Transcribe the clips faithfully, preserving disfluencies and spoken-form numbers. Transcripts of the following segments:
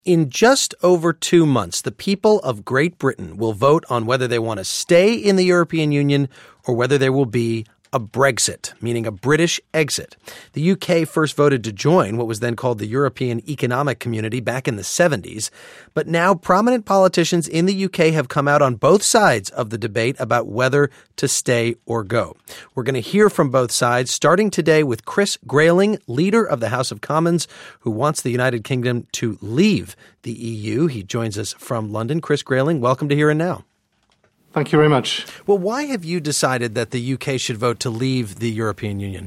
In just over two months, the people of Great Britain will vote on whether they want to stay in the European Union or whether there will be a Brexit, meaning a British exit. The U K first voted to join what was then called the European Economic Community back in the seventies. But now prominent politicians in the U K have come out on both sides of the debate about whether to stay or go. We're going to hear from both sides, starting today with Chris Grayling, leader of the House of Commons, who wants the United Kingdom to leave the E U. He joins us from London. Chris Grayling, welcome to Here and Now. Thank you very much. Well, why have you decided that the U K should vote to leave the European Union?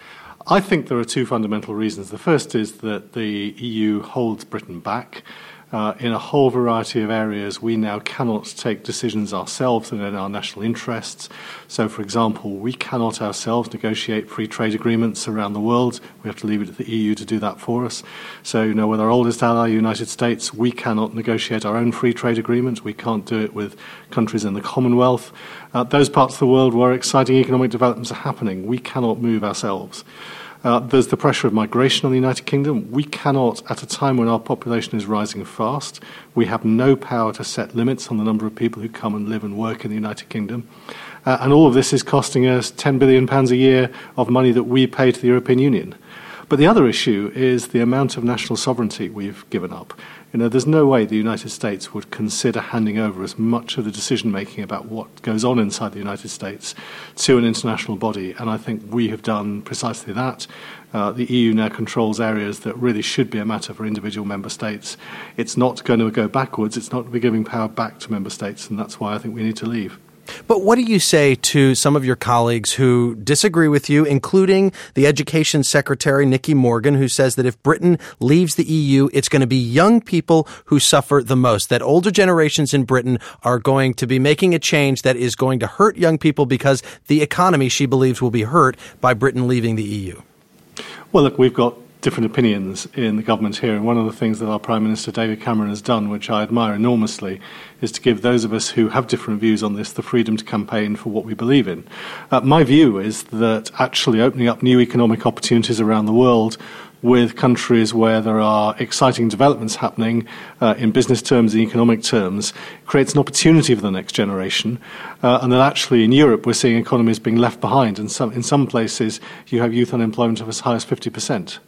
I think there are two fundamental reasons. The first is that the E U holds Britain back. Uh, in a whole variety of areas, we now cannot take decisions ourselves that are in our national interests. So, for example, we cannot ourselves negotiate free trade agreements around the world. We have to leave it to the E U to do that for us. So, you know, with our oldest ally, United States, we cannot negotiate our own free trade agreement. We can't do it with countries in the Commonwealth. Uh, those parts of the world where exciting economic developments are happening, we cannot move ourselves. Uh, there's the pressure of migration on the United Kingdom. We cannot, at a time when our population is rising fast, we have no power to set limits on the number of people who come and live and work in the United Kingdom. Uh, and all of this is costing us ten billion pounds a year of money that we pay to the European Union. But the other issue is the amount of national sovereignty we've given up. You know, there's no way the United States would consider handing over as much of the decision-making about what goes on inside the United States to an international body, and I think we have done precisely that. Uh, the E U now controls areas that really should be a matter for individual member states. It's not going to go backwards. It's not going to be giving power back to member states, and that's why I think we need to leave. But what do you say to some of your colleagues who disagree with you, including the Education Secretary, Nicky Morgan, who says that if Britain leaves the E U, it's going to be young people who suffer the most, that older generations in Britain are going to be making a change that is going to hurt young people because the economy, she believes, will be hurt by Britain leaving the E U? Well, look, we've got different opinions in the government here, and one of the things that our Prime Minister David Cameron has done, which I admire enormously, is to give those of us who have different views on this the freedom to campaign for what we believe in. Uh, my view is that actually opening up new economic opportunities around the world with countries where there are exciting developments happening uh, in business terms and economic terms creates an opportunity for the next generation, uh, and that actually in Europe we're seeing economies being left behind, and some, in some places you have youth unemployment of as high as fifty percent.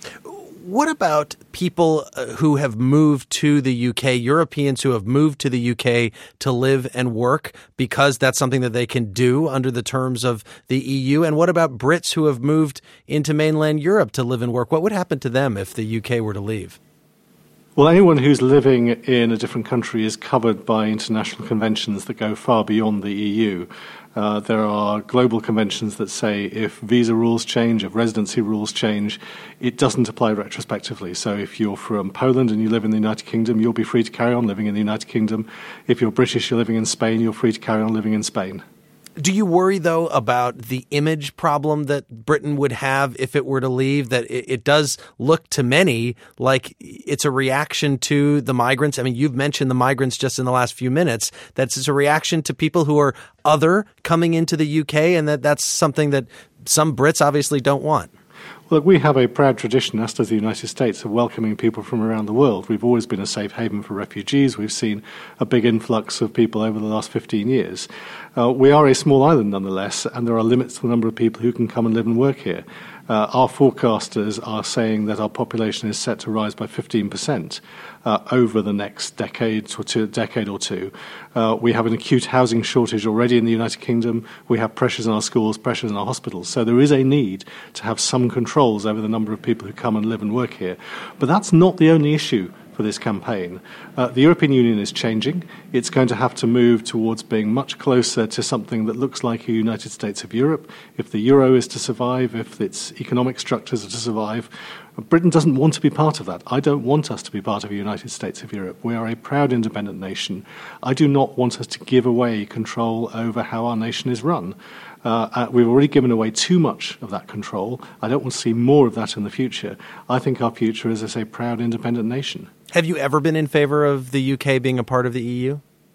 What about people who have moved to the U K, Europeans who have moved to the U K to live and work because that's something that they can do under the terms of the E U? And what about Brits who have moved into mainland Europe to live and work? What would happen to them if the U K were to leave? Well, anyone who's living in a different country is covered by international conventions that go far beyond the E U. Uh, there are global conventions that say if visa rules change, if residency rules change, it doesn't apply retrospectively. So if you're from Poland and you live in the United Kingdom, you'll be free to carry on living in the United Kingdom. If you're British, you're living in Spain, you're free to carry on living in Spain. Do you worry, though, about the image problem that Britain would have if it were to leave, that it, it does look to many like it's a reaction to the migrants? I mean, you've mentioned the migrants just in the last few minutes. That's it's a reaction to people who are other coming into the U K, and that that's something that some Brits obviously don't want. Look, we have a proud tradition, as does the United States, of welcoming people from around the world. We've always been a safe haven for refugees. We've seen a big influx of people over the last fifteen years. Uh, we are a small island, nonetheless, and there are limits to the number of people who can come and live and work here. Uh, our forecasters are saying that our population is set to rise by fifteen percent uh, over the next decade or two. Decade or two. Uh, we have an acute housing shortage already in the United Kingdom. We have pressures in our schools, pressures in our hospitals. So there is a need to have some controls over the number of people who come and live and work here. But that's not the only issue for this campaign. Uh, the European Union is changing. It's going to have to move towards being much closer to something that looks like a United States of Europe. If the euro is to survive, if its economic structures are to survive, Britain doesn't want to be part of that. I don't want us to be part of a United States of Europe. We are a proud independent nation. I do not want us to give away control over how our nation is run. Uh, uh, we've already given away too much of that control. I don't want to see more of that in the future. I think our future is as a proud independent nation. Have you ever been in favor of the U K being a part of the E U?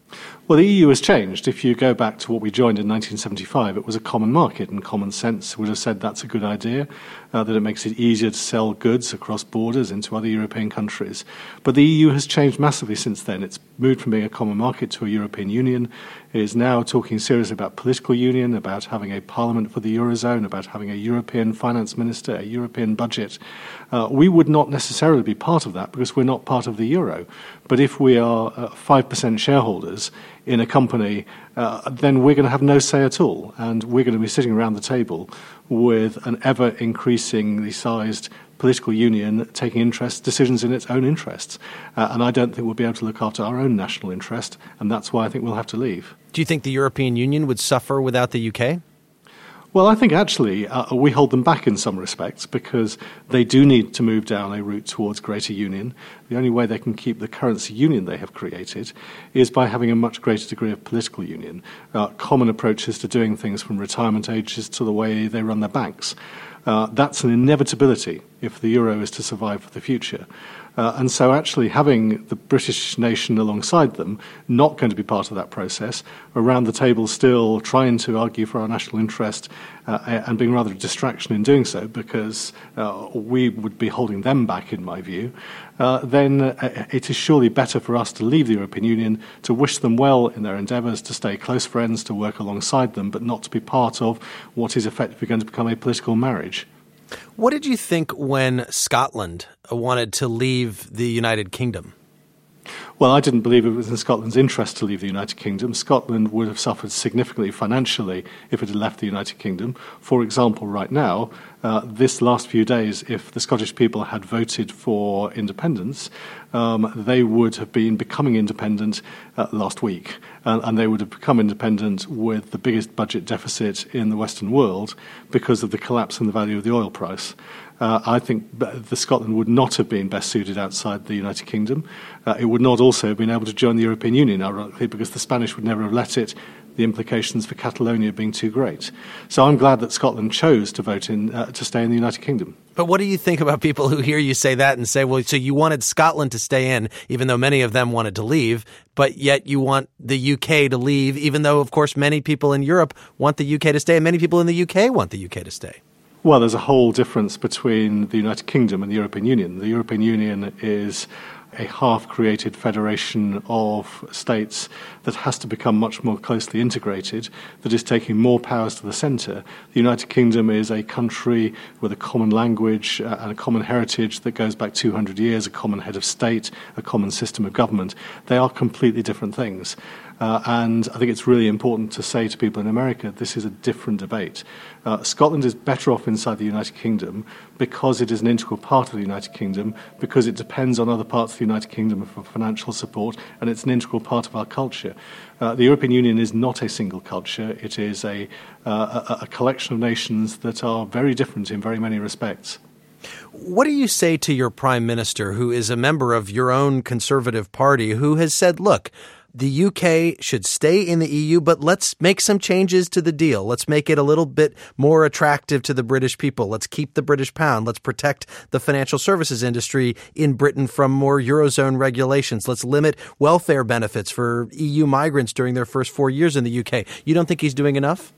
Well, the E U has changed. If you go back to what we joined in nineteen seventy-five, it was a common market, and common sense would have said that's a good idea, uh, that it makes it easier to sell goods across borders into other European countries. But the E U has changed massively since then. It's moved from being a common market to a European Union. It is now talking seriously about political union, about having a parliament for the Eurozone, about having a European finance minister, a European budget. Uh, we would not necessarily be part of that because we're not part of the euro. But if we are uh, five percent shareholders in a company, uh, then we're going to have no say at all. And we're going to be sitting around the table with an ever-increasingly sized political union taking interest, decisions in its own interests. Uh, and I don't think we'll be able to look after our own national interest, and that's why I think we'll have to leave. Do you think the European Union would suffer without the U K? Well, I think actually uh, we hold them back in some respects because they do need to move down a route towards greater union. The only way they can keep the currency union they have created is by having a much greater degree of political union, uh, common approaches to doing things from retirement ages to the way they run their banks. Uh, that's an inevitability if the euro is to survive for the future. Uh, and so actually having the British nation alongside them, not going to be part of that process, around the table still trying to argue for our national interest uh, and being rather a distraction in doing so because uh, we would be holding them back, in my view, uh, then uh, it is surely better for us to leave the European Union, to wish them well in their endeavours, to stay close friends, to work alongside them, but not to be part of what is effectively going to become a political marriage. What did you think when Scotland wanted to leave the United Kingdom? Well, I didn't believe it was in Scotland's interest to leave the United Kingdom. Scotland would have suffered significantly financially if it had left the United Kingdom. For example, right now, uh, this last few days, if the Scottish people had voted for independence, um, they would have been becoming independent uh, last week. And, and they would have become independent with the biggest budget deficit in the Western world because of the collapse in the value of the oil price. Uh, I think the Scotland would not have been best suited outside the United Kingdom. Uh, it would not also have been able to join the European Union, ironically, because the Spanish would never have let it, the implications for Catalonia being too great. So I'm glad that Scotland chose to vote in uh, to stay in the United Kingdom. But what do you think about people who hear you say that and say, well, so you wanted Scotland to stay in, even though many of them wanted to leave, but yet you want the U K to leave, even though, of course, many people in Europe want the U K to stay, and many people in the U K want the U K to stay? Well, there's a whole difference between the United Kingdom and the European Union. The European Union is a half-created federation of states that has to become much more closely integrated, that is taking more powers to the centre. The United Kingdom is a country with a common language uh, and a common heritage that goes back two hundred years, a common head of state, a common system of government. They are completely different things. Uh, and I think it's really important to say to people in America, this is a different debate. Uh, Scotland is better off inside the United Kingdom because it is an integral part of the United Kingdom, because it depends on other parts of the United Kingdom for financial support, and it's an integral part of our culture. Uh, the European Union is not a single culture. It is a, uh, a, a collection of nations that are very different in very many respects. What do you say to your prime minister, who is a member of your own Conservative Party, who has said, look, the U K should stay in the E U, but let's make some changes to the deal. Let's make it a little bit more attractive to the British people. Let's keep the British pound. Let's protect the financial services industry in Britain from more Eurozone regulations. Let's limit welfare benefits for E U migrants during their first four years in the U K. You don't think he's doing enough?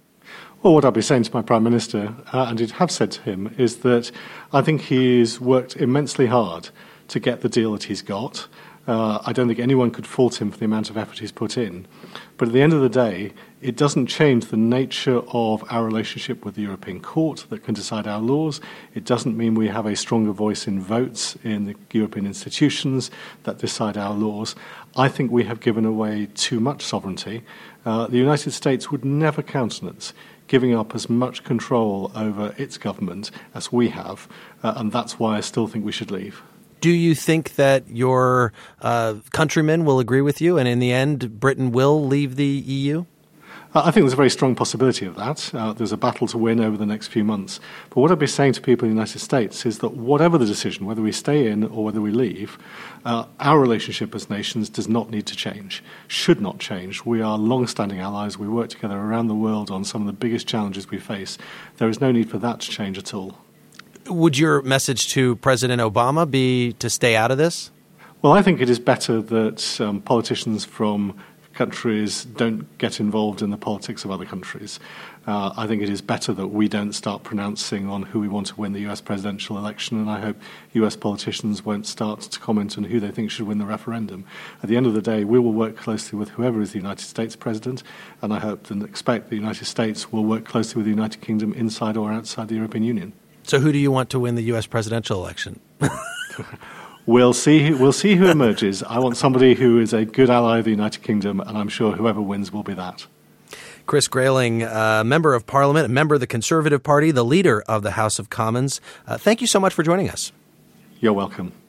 Well, what I'll be saying to my Prime Minister, uh, and I have said to him, is that I think he's worked immensely hard to get the deal that he's got. Uh, I don't think anyone could fault him for the amount of effort he's put in. But at the end of the day, it doesn't change the nature of our relationship with the European Court that can decide our laws. It doesn't mean we have a stronger voice in votes in the European institutions that decide our laws. I think we have given away too much sovereignty. Uh, the United States would never countenance giving up as much control over its government as we have, uh, and that's why I still think we should leave. Do you think that your uh, countrymen will agree with you, and in the end, Britain will leave the E U? Uh, I think there's a very strong possibility of that. Uh, there's a battle to win over the next few months. But what I'd be saying to people in the United States is that whatever the decision, whether we stay in or whether we leave, uh, our relationship as nations does not need to change, should not change. We are long-standing allies. We work together around the world on some of the biggest challenges we face. There is no need for that to change at all. Would your message to President Obama be to stay out of this? Well, I think it is better that um, politicians from countries don't get involved in the politics of other countries. Uh, I think it is better that we don't start pronouncing on who we want to win the U S presidential election, and I hope U S politicians won't start to comment on who they think should win the referendum. At the end of the day, we will work closely with whoever is the United States president, and I hope and expect the United States will work closely with the United Kingdom inside or outside the European Union. So who do you want to win the U S presidential election? We'll see. We'll see who emerges. I want somebody who is a good ally of the United Kingdom, and I'm sure whoever wins will be that. Chris Grayling, uh, member of Parliament, a member of the Conservative Party, the leader of the House of Commons. Uh, thank you so much for joining us. You're welcome.